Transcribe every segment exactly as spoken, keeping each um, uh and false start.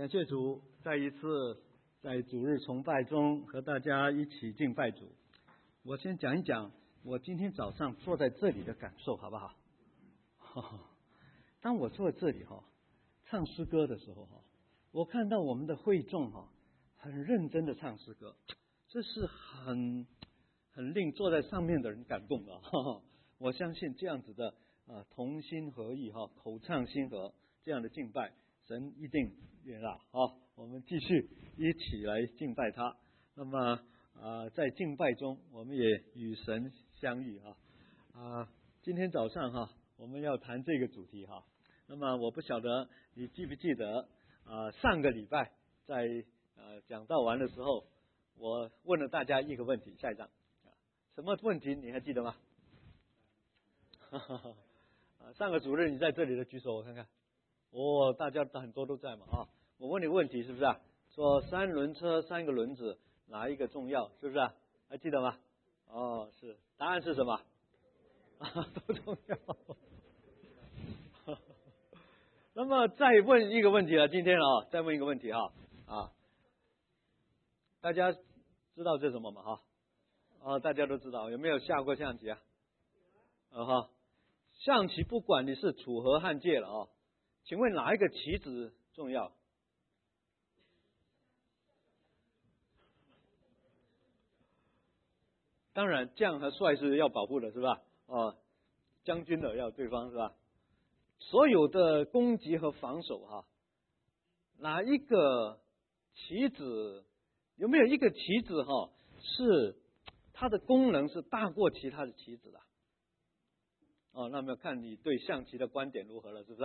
感谢主，再一次在主日崇拜中和大家一起敬拜主。我先讲一讲我今天早上坐在这里的感受，好不好？当我坐在这里哈，唱诗歌的时候哈，我看到我们的会众哈，很认真的唱诗歌，这是很很令坐在上面的人感动的。我相信这样子的啊同心合意哈，口唱心和这样的敬拜，神一定悦纳。好，我们继续一起来敬拜他。那么啊、呃，在敬拜中，我们也与神相遇啊啊！今天早上哈，我们要谈这个主题哈。那么我不晓得你记不记得啊、呃，上个礼拜在呃讲道完的时候，我问了大家一个问题，下一章什么问题你还记得吗？啊，上个主日你在这里的举手我看看。哦，大家很多都在嘛啊！我问你个问题是不是啊？说三轮车三个轮子哪一个重要？是不是啊？还记得吗？哦，是，答案是什么？啊，都重要。那么再问一个问题了，今天啊，再问一个问题哈啊，大家知道这是什么吗？哈，啊，大家都知道，有没有下过象棋啊？啊哈，象棋不管你是楚河汉界了啊。请问哪一个棋子重要？当然，将和帅是要保护的，是吧？哦，将军的要对方是吧？所有的攻击和防守哈，哪一个棋子有没有一个棋子哈是它的功能是大过其他的棋子的？哦，那么看你对象棋的观点如何了，是不是？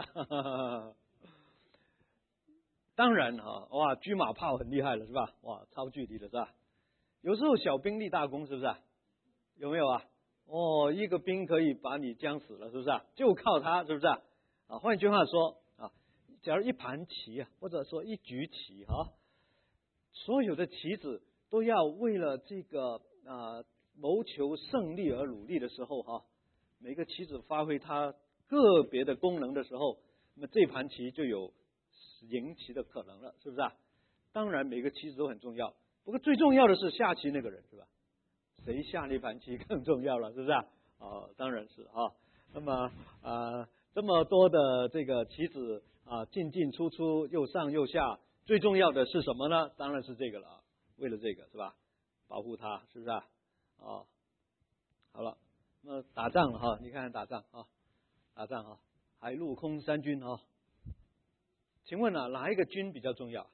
当然哈，哇，车马炮很厉害了，是吧？哇，超距离的是吧？有时候小兵立大功，是不是？有没有啊？哦，一个兵可以把你将死了，是不是？就靠他，是不是？啊，换句话说啊，假如一盘棋啊，或者说一局棋哈，所有的棋子都要为了这个啊谋求胜利而努力的时候哈。每个棋子发挥它个别的功能的时候，那么这盘棋就有赢棋的可能了，是不是啊？当然每个棋子都很重要，不过最重要的是下棋那个人，是吧？谁下那盘棋更重要了，是不是啊？哦，当然是啊。那么啊、呃，这么多的这个棋子啊，进进出出，又上又下，最重要的是什么呢？当然是这个了，为了这个是吧？保护它，是不是啊？哦，好了。那么打仗了哈，你看看打仗啊，打仗啊，海陆空三军啊，请问啊，哪一个军比较重要？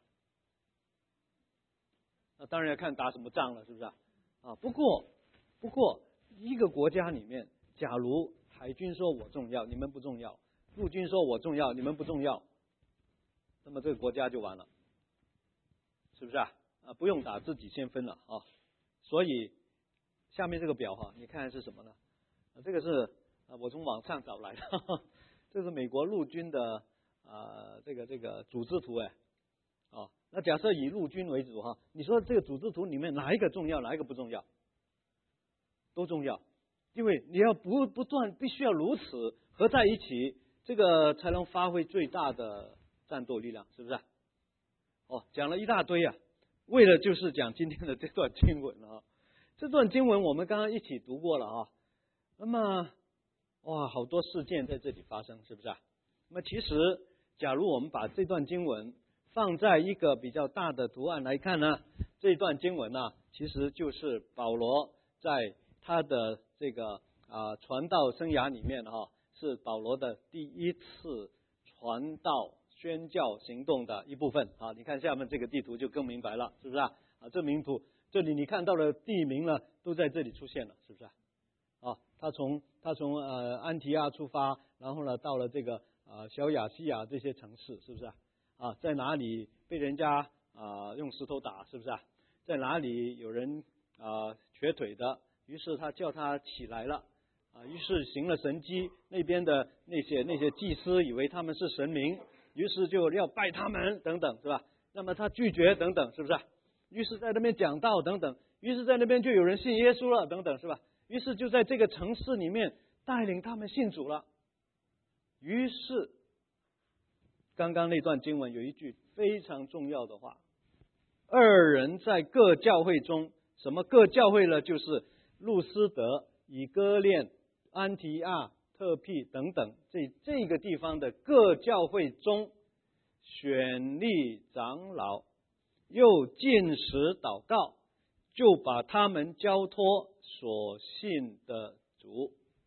那当然要看打什么仗了，是不是啊？啊，不过不过一个国家里面，假如海军说我重要，你们不重要；陆军说我重要，你们不重要，那么这个国家就完了，是不是啊？啊，不用打，自己先分了啊。所以下面这个表哈，你看是什么呢？这个是啊，我从网上找来的，呵呵，这是美国陆军的啊、呃，这个这个组织图哎，哦，那假设以陆军为主哈，你说这个组织图里面哪一个重要，哪一个不重要？都重要，因为你要不不断必须要如此合在一起，这个才能发挥最大的战斗力量，是不是？哦，讲了一大堆啊，为了就是讲今天的这段经文啊，这段经文我们刚刚一起读过了啊。那么，哇，好多事件在这里发生，是不是啊？那么其实，假如我们把这段经文放在一个比较大的图案来看呢，这段经文呢，其实就是保罗在他的这个啊、呃、传道生涯里面哈，是保罗的第一次传道宣教行动的一部分啊。你看下面这个地图就更明白了，是不是啊？啊，这名图这里你看到的地名呢，都在这里出现了，是不是啊？啊，他从他从呃安提阿出发，然后呢到了这个啊、呃、小亚细亚这些城市，是不是啊？啊，在哪里被人家啊、呃、用石头打，是不是啊？在哪里有人啊、呃、瘸腿的，于是他叫他起来了啊，于是行了神迹，那边的那些那些祭司以为他们是神明，于是就要拜他们等等，是吧？那么他拒绝等等，是不是啊？于是在那边讲道等等，于是在那边就有人信耶稣了等等，是吧？于是就在这个城市里面带领他们信主了。于是刚刚那段经文有一句非常重要的话，二人在各教会中，什么各教会呢？就是路斯德、以哥念、安提阿、特庇等等，这这个地方的各教会中选立长老，又禁食祷告，就把他们交托所信的主。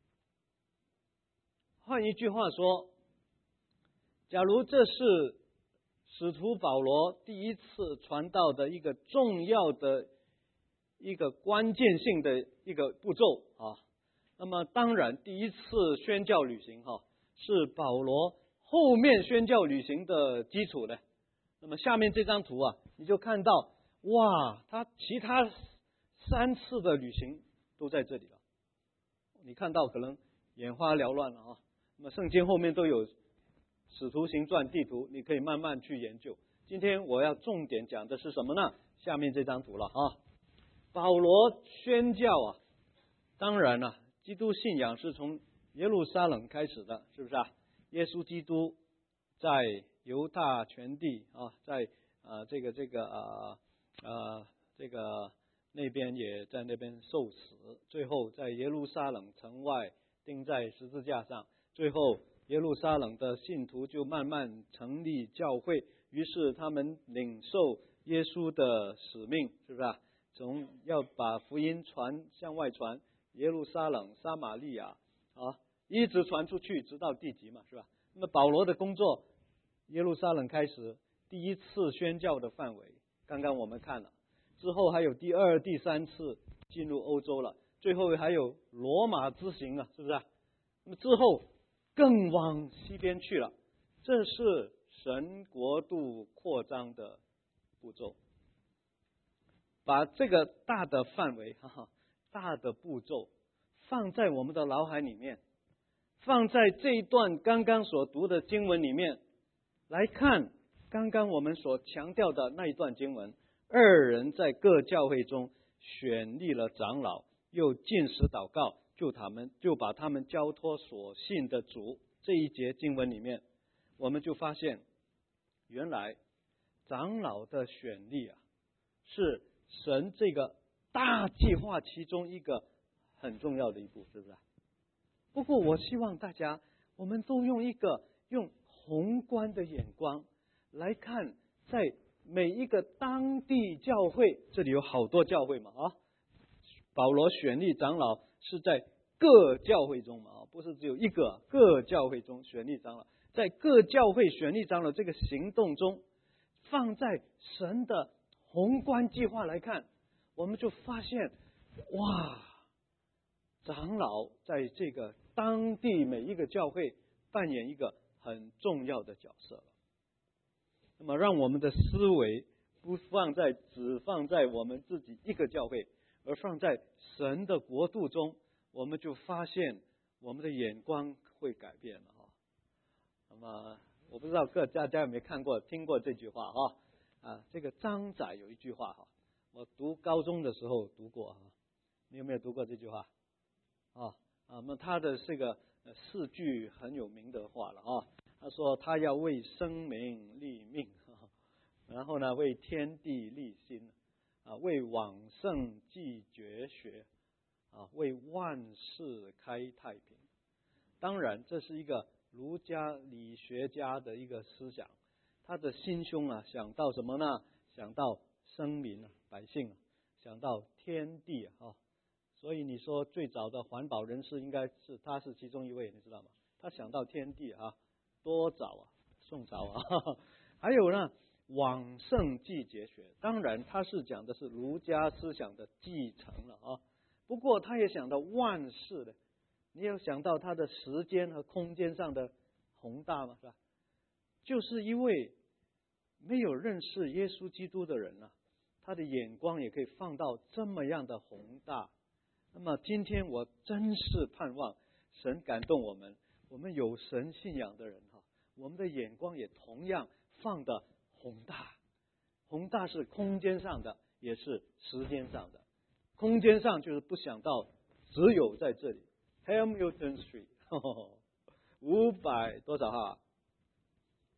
换一句话说，假如这是使徒保罗第一次传道的一个重要的一个关键性的一个步骤啊，那么当然第一次宣教旅行哈、啊、是保罗后面宣教旅行的基础的。那么下面这张图啊，你就看到哇，他其他三次的旅行都在这里了。你看到可能眼花缭乱了啊。那么圣经后面都有使徒行传地图，你可以慢慢去研究。今天我要重点讲的是什么呢？下面这张图了啊。保罗宣教啊，当然了、啊，基督信仰是从耶路撒冷开始的，是不是啊？耶稣基督在犹大全地啊，在呃这个这个呃呃这个那边也在那边受死，最后在耶路撒冷城外钉在十字架上，最后耶路撒冷的信徒就慢慢成立教会，于是他们领受耶稣的使命，是不是啊？从要把福音传向外传，耶路撒冷、撒玛利亚啊，一直传出去，直到地极嘛，是吧？那么保罗的工作，耶路撒冷开始第一次宣教的范围，刚刚我们看了，之后还有第二、第三次进入欧洲了，最后还有罗马之行啊，是不是啊？那么之后更往西边去了，这是神国度扩张的步骤。把这个大的范围哈哈，大的步骤放在我们的脑海里面，放在这一段刚刚所读的经文里面来看，刚刚我们所强调的那一段经文，二人在各教会中选立了长老，又禁食祷告，就他们就把他们交托所信的主。这一节经文里面，我们就发现，原来长老的选立啊，是神这个大计划其中一个很重要的一步，是不是？不过我希望大家，我们都用一个用宏观的眼光来看，在每一个当地教会，这里有好多教会嘛啊，保罗选立长老是在各教会中嘛啊，不是只有一个，各教会中选立长老，在各教会选立长老这个行动中，放在神的宏观计划来看，我们就发现，哇，长老在这个当地每一个教会扮演一个很重要的角色了。那么让我们的思维不放在只放在我们自己一个教会，而放在神的国度中，我们就发现我们的眼光会改变了哈。那么我不知道各大家有没有看过听过这句话哈？啊，这个张载有一句话哈，我读高中的时候读过哈，你有没有读过这句话？啊啊，那他的这个四句很有名的话了啊。他说他要为生民立命，然后呢为天地立心，啊为往圣继绝学，啊为万世开太平。当然，这是一个儒家理学家的一个思想。他的心胸啊，想到什么呢？想到生民啊，百姓啊，想到天地啊。所以你说最早的环保人士应该是他是其中一位，你知道吗？他想到天地啊，多早啊，宋朝啊。还有呢，往圣继绝学，当然他是讲的是儒家思想的继承了啊。不过他也想到万事的，你有想到他的时间和空间上的宏大吗？是吧？就是因为没有认识耶稣基督的人啊，他的眼光也可以放到这么样的宏大。那么今天我真是盼望神感动我们，我们有神信仰的人哈，我们的眼光也同样放的宏大。宏大是空间上的，也是时间上的。空间上就是不想到只有在这里 Hamilton Street 五百多少号？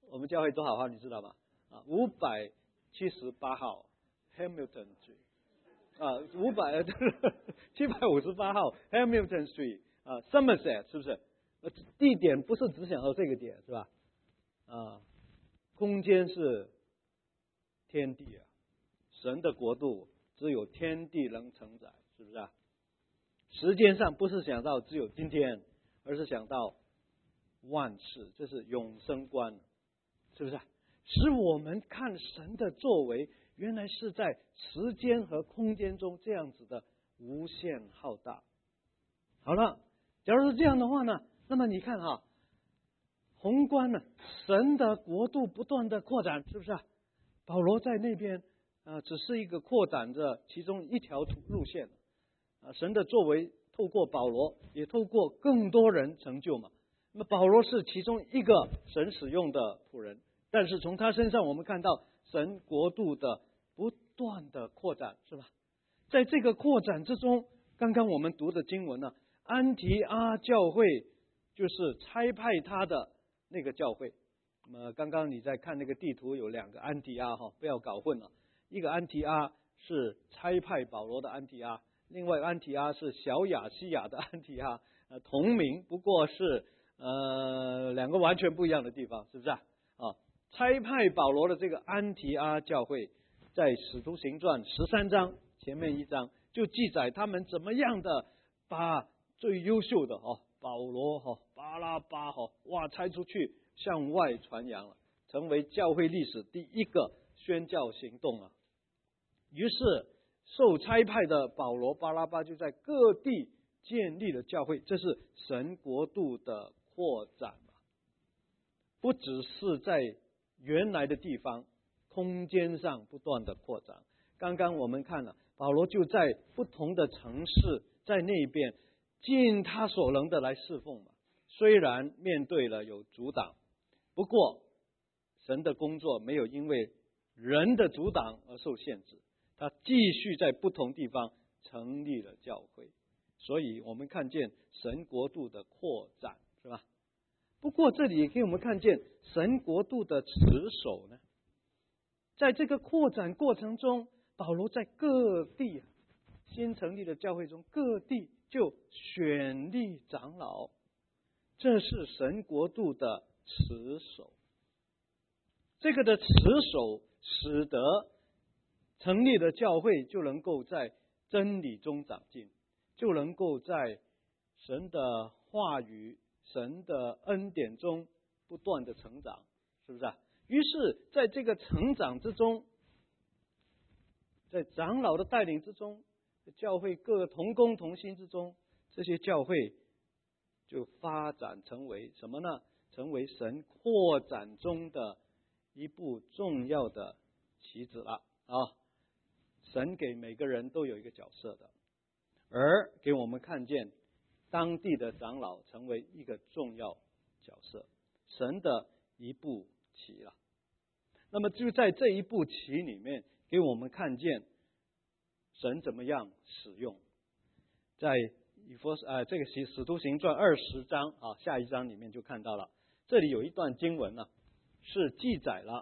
我们教会多少号你知道吗？啊，五百七十八号 Hamilton Street 啊，五百七百五十八号 Hamilton Street 啊 ，Somerset 是不是？地点不是只想到这个点是吧？啊，空间是天地啊，神的国度只有天地能承载，是不是啊？时间上不是想到只有今天，而是想到万事，这是永生观，是不是啊？使我们看神的作为，原来是在时间和空间中这样子的无限浩大。好了，假如是这样的话呢，那么你看哈，宏观呢，神的国度不断的扩展，是不是啊？保罗在那边啊，只是一个扩展着其中一条路线啊，神的作为透过保罗，也透过更多人成就嘛。那么保罗是其中一个神使用的仆人，但是从他身上我们看到神国度的不断的扩展，是吧？在这个扩展之中，刚刚我们读的经文呢，安提阿教会就是差派他的那个教会。那么刚刚你在看那个地图，有两个安提阿哈，不要搞混了。一个安提阿是差派保罗的安提阿，另外安提阿是小亚细亚的安提阿，呃，同名，不过是呃两个完全不一样的地方，是不是啊？啊，差派保罗的这个安提阿教会，在使徒行传十三章前面一章就记载他们怎么样的把最优秀的哦保罗哈、巴拉巴哈哇差出去向外传扬了，成为教会历史第一个宣教行动啊。于是受差派的保罗、巴拉巴就在各地建立了教会，这是神国度的扩展，不只是在原来的地方，空间上不断的扩展。刚刚我们看了，保罗就在不同的城市，在那边尽他所能的来侍奉嘛。虽然面对了有阻挡，不过神的工作没有因为人的阻挡而受限制，他继续在不同地方成立了教会。所以我们看见神国度的扩展，是吧？不过这里也给我们看见神国度的持守呢。在这个扩展过程中，保罗在各地新成立的教会中，各地就选立长老，这是神国度的持守。这个的持守使得成立的教会就能够在真理中长进，就能够在神的话语、神的恩典中不断的成长，是不是啊？于是在这个成长之中，在长老的带领之中，教会各同工同心之中，这些教会就发展成为什么呢？成为神扩展中的一部重要的棋子了啊！神给每个人都有一个角色的，而给我们看见当地的长老成为一个重要角色，神的一步棋了。那么就在这一步棋里面，给我们看见神怎么样使用。在以弗呃这个使徒行传二十章啊，下一章里面就看到了，这里有一段经文呢，是记载了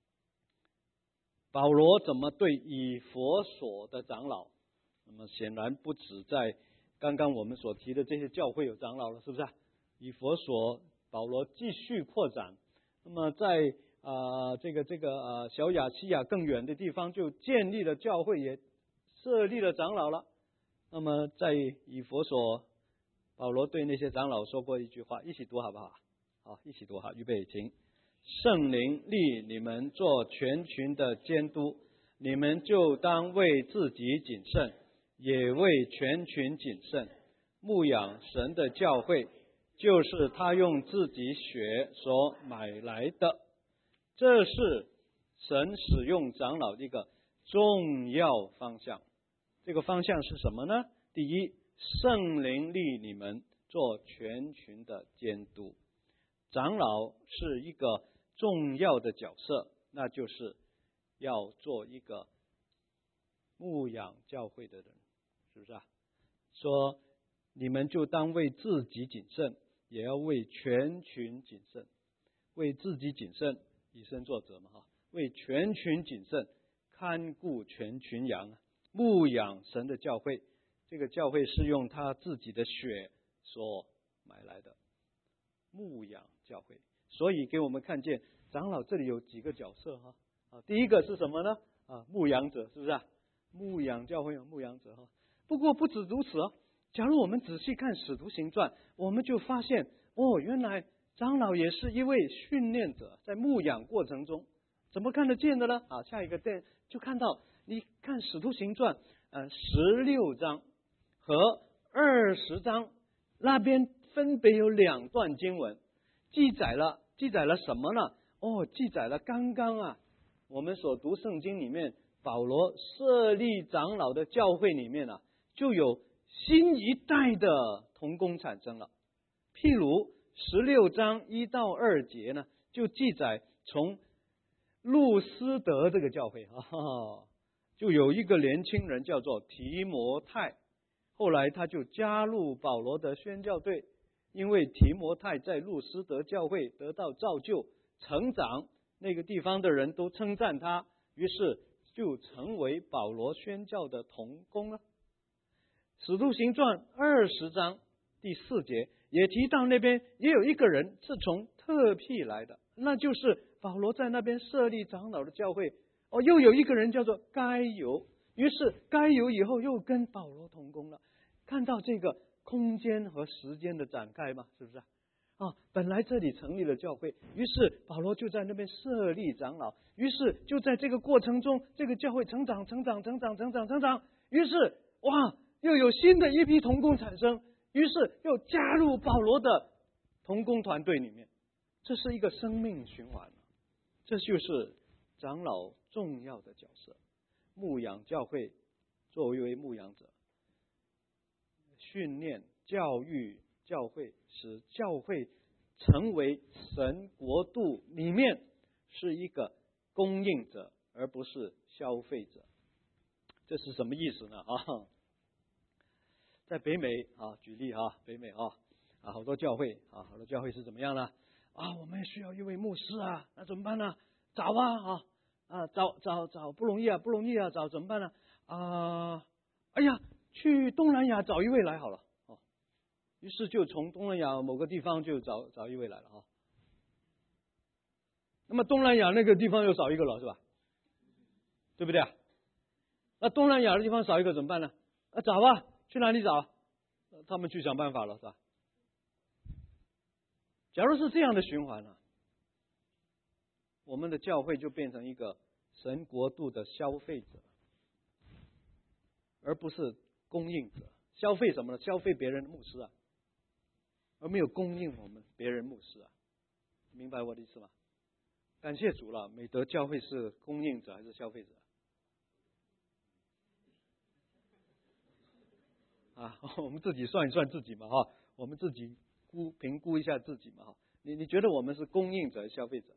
保罗怎么对以弗所的长老。那么显然不止在刚刚我们所提的这些教会有长老了，是不是啊？以弗所保罗继续扩展，那么在啊、呃、这个这个呃小亚细亚更远的地方就建立了教会，也设立了长老了。那么在以弗所，保罗对那些长老说过一句话，一起读好不好？好，一起读好，预备请。圣灵立你们做全群的监督，你们就当为自己谨慎，也为全群谨慎，牧养神的教会，就是他用自己血所买来的。这是神使用长老的一个重要方向。这个方向是什么呢？第一，圣灵立你们做全群的监督。长老是一个重要的角色，那就是要做一个牧养教会的人，是不是啊？说你们就当为自己谨慎，也要为全群谨慎。 为自己谨慎，以身作则嘛哈，为全群谨慎，看顾全群羊，牧养神的教会。这个教会是用他自己的血所买来的，牧养教会。所以给我们看见长老这里有几个角色哈啊，第一个是什么呢？啊，牧养者，是不是啊？牧养教会有牧养者哈。不过不止如此哦，假如我们仔细看使徒行传，我们就发现哦，原来长老也是一位训练者，在牧养过程中怎么看得见的呢？啊，下一个点就看到，你看使徒行传呃十六章和二十章那边分别有两段经文，记载了记载了什么呢？哦，记载了刚刚啊我们所读圣经里面保罗设立长老的教会里面啊，就有新一代的同工产生了。譬如十六章一到二节呢，就记载从路斯德这个教会啊，就有一个年轻人叫做提摩太，后来他就加入保罗的宣教队，因为提摩太在路斯德教会得到造就成长，那个地方的人都称赞他，于是就成为保罗宣教的同工了。使徒行传二十章第四节也提到，那边也有一个人是从特庇来的，那就是保罗在那边设立长老的教会。哦，又有一个人叫做该犹，于是该犹以后又跟保罗同工了。看到这个空间和时间的展开嘛，是不是啊？啊，本来这里成立了教会，于是保罗就在那边设立长老，于是就在这个过程中，这个教会成长、成长、成长、成长、成长，于是哇，又有新的一批同工产生，于是又加入保罗的同工团队里面，这是一个生命循环，这就是长老重要的角色。牧养教会，作为牧养者，训练、教育教会，使教会成为神国度里面是一个供应者，而不是消费者。这是什么意思呢？啊，在北美啊，举例啊，北美啊啊，好多教会啊，好多教会是怎么样呢？啊，我们需要一位牧师啊，那怎么办呢？找啊啊啊，找找找不容易啊，不容易啊，找怎么办呢？啊，哎呀，去东南亚找一位来好了。于是就从东南亚某个地方就找找一位来了哈。那么东南亚那个地方又少一个了，是吧？对不对啊？那东南亚的地方少一个怎么办呢？啊，找啊，去哪里找？他们去想办法了，是吧？假如是这样的循环呢、啊，我们的教会就变成一个神国度的消费者，而不是供应者。消费什么呢？消费别人的牧师啊，而没有供应我们别人牧师啊，明白我的意思吗？感谢主了，美德教会是供应者还是消费者？啊，我们自己算一算自己嘛哈，我们自己估评估一下自己嘛哈。你你觉得我们是供应者还是消费者？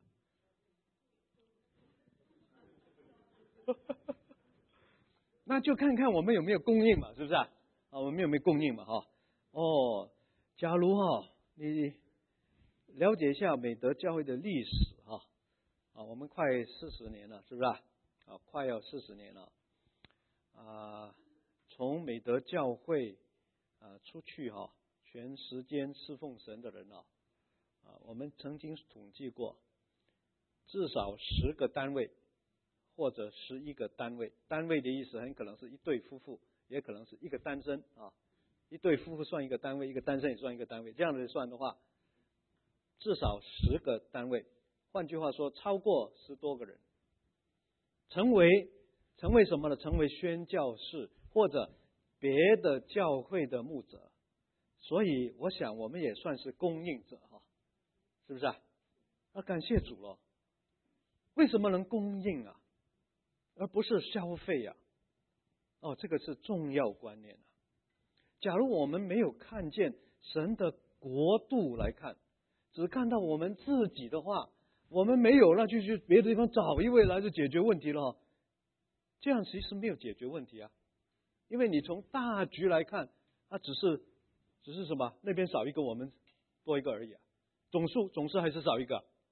那就看看我们有没有供应嘛，是不是啊？啊，我们有没有供应嘛哈？哦，假如哈你了解一下美德教会的历史哈，啊，我们快四十年了，是不是啊？啊，快要四十年了啊。从美德教会啊出去哈，全时间侍奉神的人啊，啊，我们曾经统计过，至少十个单位或者十一个单位。单位的意思很可能是一对夫妇，也可能是一个单身啊。一对夫妇算一个单位，一个单身也算一个单位。这样子算的话，至少十个单位。换句话说，超过十多个人，成为成为什么呢？成为宣教士或者别的教会的牧者。所以我想我们也算是供应者哈，是不是啊？啊，感谢主了。为什么能供应啊，而不是消费啊？哦，这个是重要观念啊。假如我们没有看见神的国度来看，只看到我们自己的话，我们没有，那就去别的地方找一位来就解决问题了。这样其实没有解决问题啊，因为你从大局来看，它只是只是什么？那边少一个，我们多一个而已啊。总数总是还是少一个，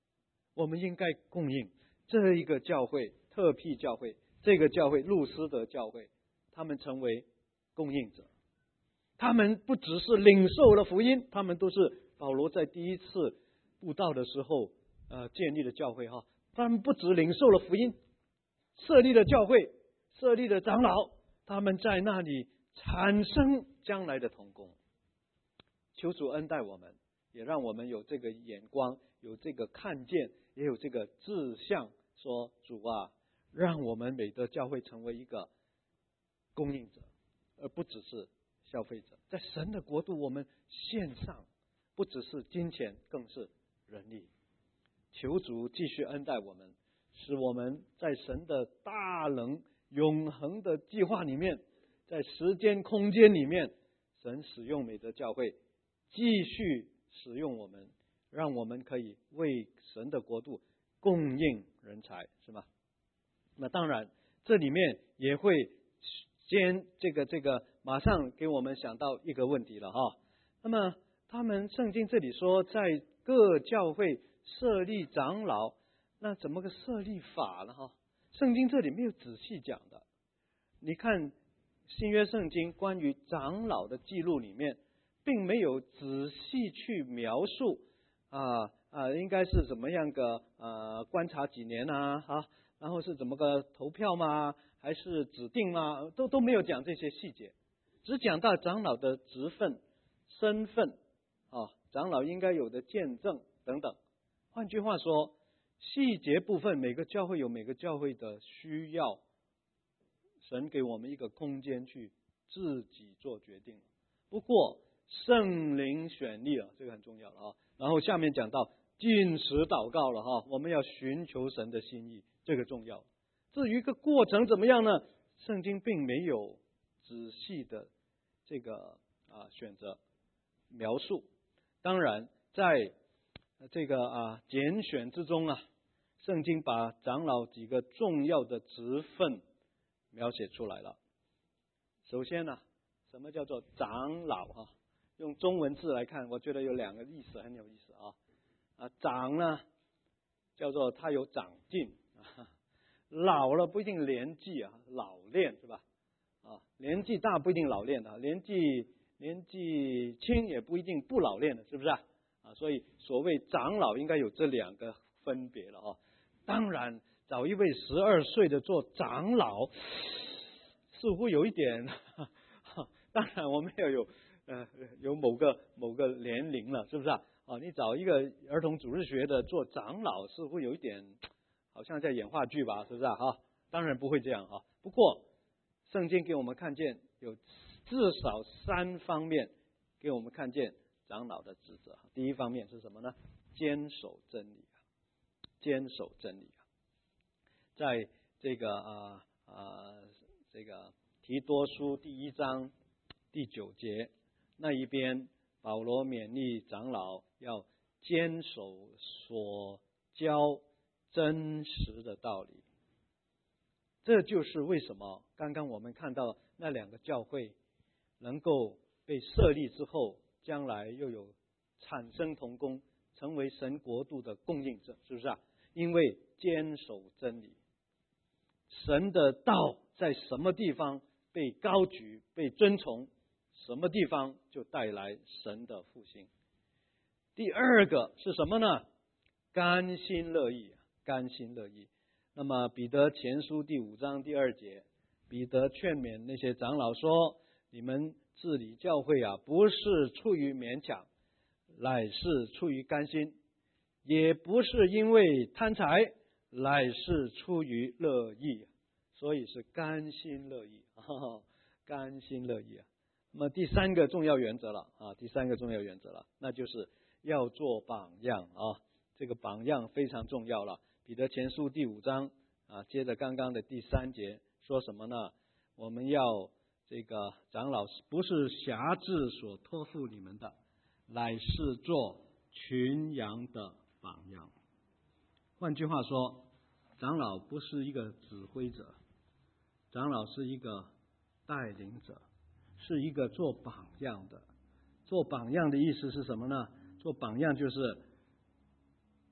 我们应该供应这一个教会，特庇教会，这个教会路斯德教会，他们成为供应者。他们不只是领受了福音，他们都是保罗在第一次布道的时候呃建立的教会哈。他们不只领受了福音，设立了教会，设立了长老，他们在那里产生将来的同工。求主恩待我们，也让我们有这个眼光，有这个看见，也有这个志向，说主啊，让我们美德教会成为一个供应者，而不只是消费者。在神的国度，我们献上不只是金钱，更是人力。求主继续恩待我们，使我们在神的大能永恒的计划里面，在时间空间里面，神使用美德教会继续使用我们，让我们可以为神的国度供应人才，是吗？那当然这里面也会先这个这个马上给我们想到一个问题了哈。那么他们圣经这里说在各教会设立长老，那怎么个设立法呢哈？圣经这里没有仔细讲的。你看新约圣经关于长老的记录里面，并没有仔细去描述啊啊，应该是怎么样个呃观察几年啊哈，然后是怎么个投票吗？还是指定吗？都都没有讲这些细节，只讲到长老的职分、身份啊，长老应该有的见证等等。换句话说，细节部分每个教会有每个教会的需要，神给我们一个空间去自己做决定。不过圣灵选立了，这个很重要了啊。然后下面讲到禁食祷告了哈，我们要寻求神的心意，这个重要。至于一个过程怎么样呢？圣经并没有仔细的这个啊选择描述。当然，在这个啊拣选之中啊，圣经把长老几个重要的职分描写出来了。首先呢、啊，什么叫做长老啊？用中文字来看，我觉得有两个意思很有意思啊。啊，长呢叫做他有长进，啊、老了不一定年纪啊，老练是吧？啊，年纪大不一定老练的，年纪年纪轻也不一定不老练的，是不是啊？啊，所以所谓长老应该有这两个分别了啊。当然，找一位十二岁的做长老，似乎有一点，当然我们要有呃有某个某个年龄了，是不是啊？啊，你找一个儿童主日学的做长老，似乎有一点好像在演话剧吧，是不是啊？哈，当然不会这样哈。不过圣经给我们看见有至少三方面给我们看见长老的职责。第一方面是什么呢？坚守真理，坚守真理。在这个啊啊这个提多书第一章第九节那一边，保罗勉励长老要坚守所教真实的道理。这就是为什么刚刚我们看到那两个教会能够被设立之后，将来又有产生同工，成为神国度的供应者，是不是啊？因为坚守真理，神的道在什么地方被高举、被尊崇，什么地方就带来神的复兴。第二个是什么呢？甘心乐意，甘心乐意。那么彼得前书第五章第二节，彼得劝勉那些长老说：你们治理教会啊，不是出于勉强，乃是出于甘心，也不是因为贪财，乃是出于乐意，所以是甘心乐意，哦、甘心乐意啊。那么第三个重要原则了啊，第三个重要原则了，那就是要做榜样啊，这个榜样非常重要了。彼得前书第五章啊，接着刚刚的第三节说什么呢？我们要这个长老不是辖制所托付你们的，乃是做群羊的榜样。换句话说，长老不是一个指挥者，长老是一个带领者，是一个做榜样的。做榜样的意思是什么呢？做榜样就是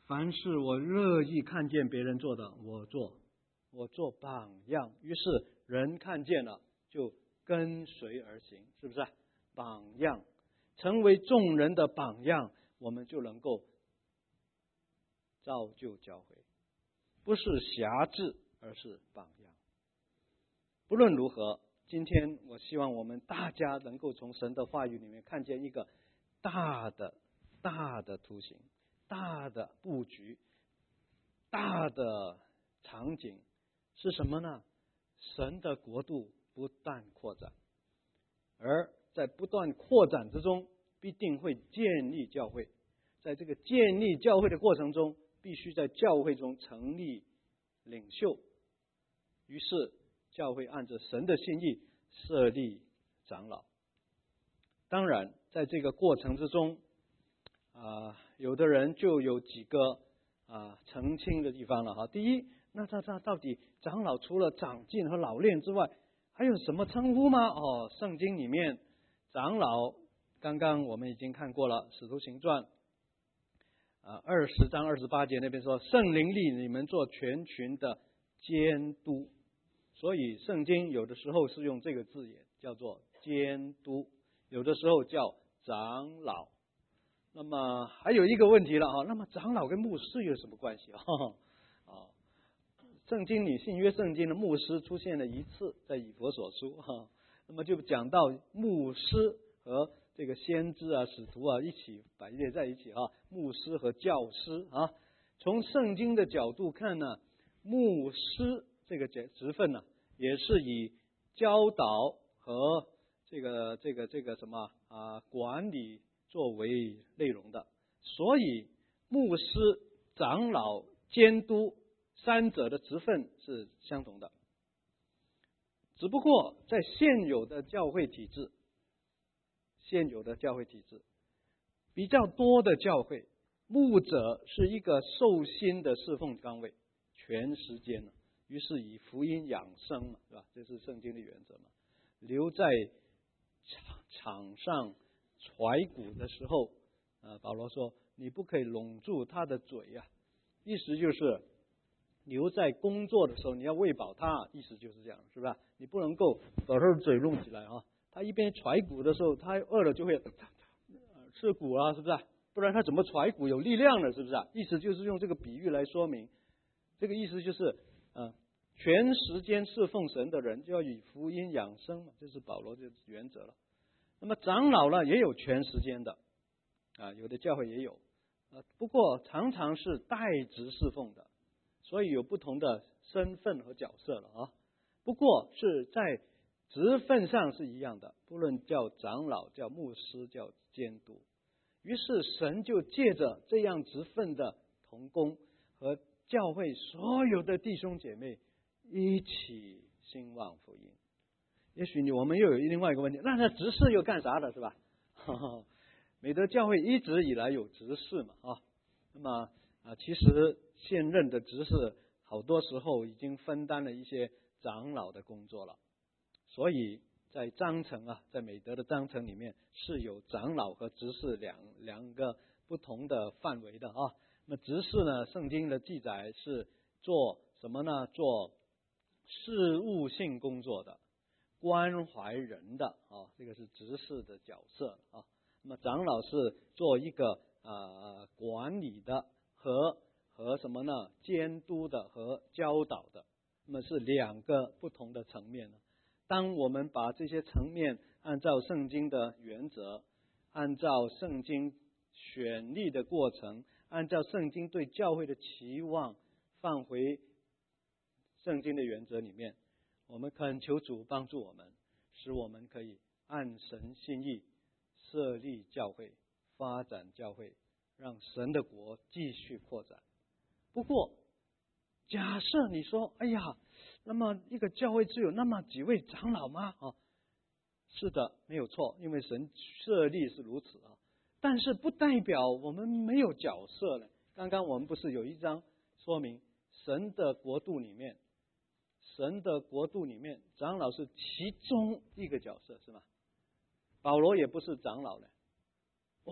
凡是我乐意看见别人做的，我做，我做榜样。于是人看见了，就跟随而行，是不是？榜样，成为众人的榜样，我们就能够造就教会，不是辖制，而是榜样。不论如何，今天我希望我们大家能够从神的话语里面看见一个大的、大的图形、大的布局、大的场景是什么呢？神的国度不断扩展，而在不断扩展之中，必定会建立教会。在这个建立教会的过程中，必须在教会中成立领袖。于是教会按着神的心意设立长老。当然在这个过程之中啊，有的人就有几个啊澄清的地方了哈。第一，那他他到底长老除了长进和老练之外，还有什么称呼吗？哦，圣经里面长老刚刚我们已经看过了，使徒行传啊二十章二十八节那边说，圣灵立你们做全群的监督。所以圣经有的时候是用这个字眼叫做监督，有的时候叫长老。那么还有一个问题了啊，那么长老跟牧师有什么关系啊？啊，圣经里新约圣经的牧师出现了一次，在以弗所书哈，那么就讲到牧师和这个先知啊、使徒啊一起摆列在一起啊，牧师和教师啊。从圣经的角度看呢，牧师这个职分呢，也是以教导和这个这个这个什么啊管理作为内容的，所以牧师、长老、监督三者的职分是相同的。只不过在现有的教会体制，现有的教会体制比较多的教会，牧者是一个受薪的侍奉岗位，全时间了。于是以福音养生嘛，是吧？这是圣经的原则嘛。留在场场上揣鼓的时候，呃，保罗说你不可以拢住他的嘴啊，意思就是留在工作的时候你要喂饱他，意思就是这样，是吧？你不能够把他的嘴弄起来啊。他一边揣鼓的时候，他饿了就会吃鼓啊，是不是？不然他怎么揣鼓有力量呢？是不是？意思就是用这个比喻来说明，这个意思就是呃，全时间侍奉神的人就要以福音养生嘛，这是保罗的原则了。那么长老呢，也有全时间的啊，有的教会也有啊，不过常常是代职侍奉的，所以有不同的身份和角色了啊。不过是在职分上是一样的，不论叫长老、叫牧师、叫监督。于是神就借着这样职分的同工和教会所有的弟兄姐妹一起兴旺福音。也许我们又有另外一个问题，那他执事又干啥的，是吧？美德教会一直以来有执事嘛啊，那么啊，其实现任的执事好多时候已经分担了一些长老的工作了，所以在章程啊，在美德的章程里面是有长老和执事两两个不同的范围的啊。那执事呢，圣经的记载是做什么呢？做事务性工作的，关怀人的啊，这个是执事的角色啊。那么长老是做一个呃管理的和和什么呢？监督的和教导的，那么是两个不同的层面呢。当我们把这些层面按照圣经的原则，按照圣经选立的过程，按照圣经对教会的期望放回圣经的原则里面，我们恳求主帮助我们，使我们可以按神心意设立教会，发展教会，让神的国继续扩展。不过假设你说哎呀，那么一个教会只有那么几位长老吗？啊，是的，没有错，因为神设立是如此啊。但是不代表我们没有角色呢。刚刚我们不是有一章说明神的国度里面，神的国度里面长老是其中一个角色，是吗？保罗也不是长老呢。哇，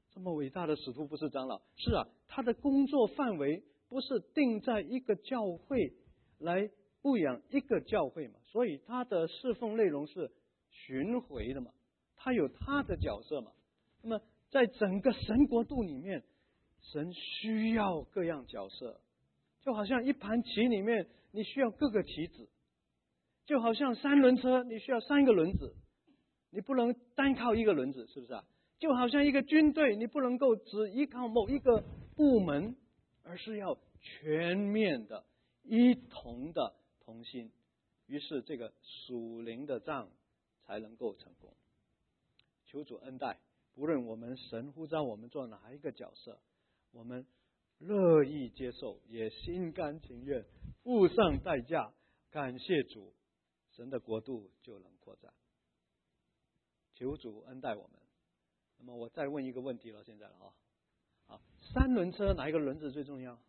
这么伟大的使徒不是长老？是啊，他的工作范围不是定在一个教会来牧养一个教会嘛，所以他的侍奉内容是巡回的嘛，他有他的角色嘛。那么在整个神国度里面，神需要各样角色，就好像一盘棋里面你需要各个棋子，就好像三轮车你需要三个轮子，你不能单靠一个轮子，是不是啊？就好像一个军队，你不能够只依靠某一个部门，而是要全面的一同的同心，于是这个属灵的仗才能够成功。求主恩待，不论我们神呼召我们做哪一个角色，我们乐意接受，也心甘情愿付上代价，感谢主，神的国度就能扩展。求主恩待我们。那么我再问一个问题了，现在了啊，啊，三轮车哪一个轮子最重要？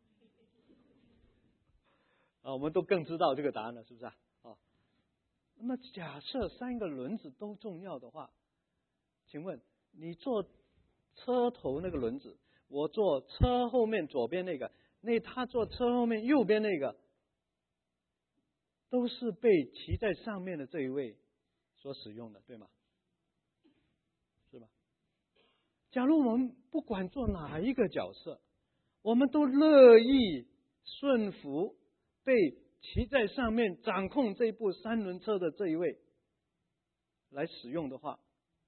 啊，我们都更知道这个答案了，是不是啊？啊，那么假设三个轮子都重要的话，请问你坐车头那个轮子，我坐车后面左边那个，那他坐车后面右边那个，都是被骑在上面的这一位所使用的，对吗？是吧？假如我们不管做哪一个角色，我们都乐意顺服被骑在上面掌控这部三轮车的这一位来使用的话，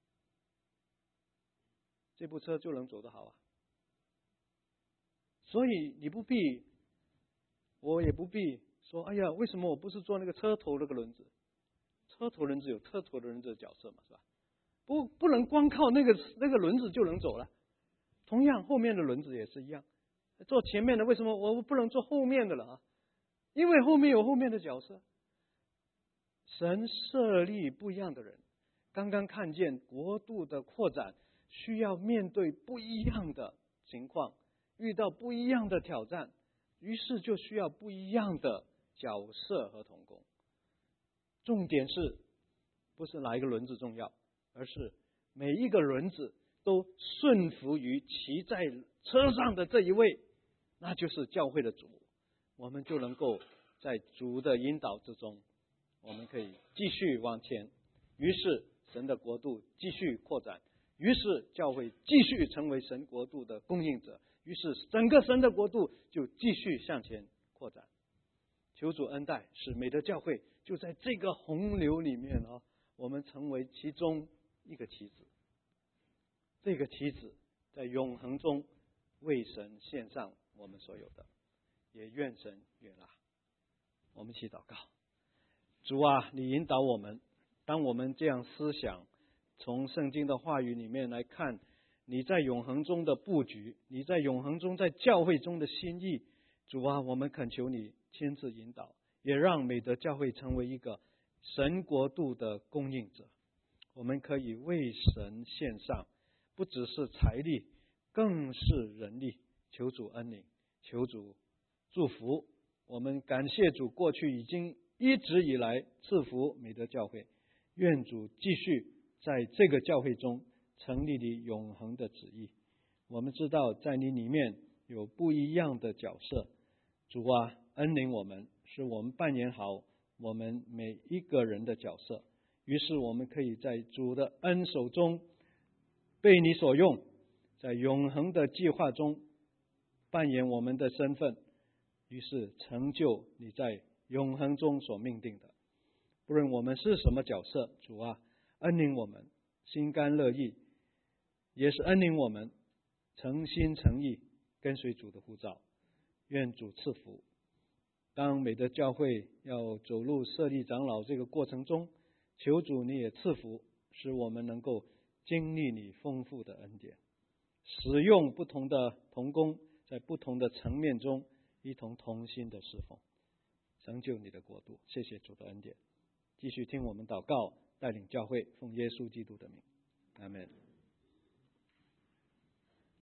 这部车就能走得好啊。所以你不必，我也不必说，哎呀，为什么我不是做那个车头那个轮子？车头轮子有车头轮子的角色嘛，是吧？不不能光靠那个那个轮子就能走了。同样，后面的轮子也是一样。做前面的，为什么我不能做后面的了啊？因为后面有后面的角色。神设立不一样的人，刚刚看见国度的扩展需要面对不一样的情况，遇到不一样的挑战，于是就需要不一样的角色和同工。重点是不是哪一个轮子重要，而是每一个轮子都顺服于骑在车上的这一位，那就是教会的主。我们就能够在主的引导之中，我们可以继续往前，于是神的国度继续扩展，于是教会继续成为神国度的供应者，于是整个神的国度就继续向前扩展。求主恩待，使美德教会就在这个洪流里面啊，我们成为其中一个棋子。这个棋子在永恒中为神献上我们所有的，也愿神悦纳。我们一起祷告。主啊，你引导我们，当我们这样思想，从圣经的话语里面来看你在永恒中的布局，你在永恒中在教会中的心意。主啊，我们恳求你亲自引导，也让美德教会成为一个神国度的供应者。我们可以为神献上，不只是财力，更是人力。求主恩领，求主祝福。我们感谢主过去已经一直以来赐福美德教会，愿主继续在这个教会中成立你永恒的旨意。我们知道在你里面有不一样的角色，主啊，恩领我们，使我们扮演好我们每一个人的角色，于是我们可以在主的恩手中被你所用，在永恒的计划中扮演我们的身份，于是成就你在永恒中所命定的。不论我们是什么角色，主啊，恩领我们心甘乐意，也是恩领我们诚心诚意跟随主的呼召。愿主赐福。当美德教会要走入设立长老这个过程中，求主你也赐福，使我们能够经历你丰富的恩典，使用不同的同工，在不同的层面中一同同心的侍奉，成就你的国度。谢谢主的恩典。继续听我们祷告，带领教会，奉耶稣基督的名，阿们。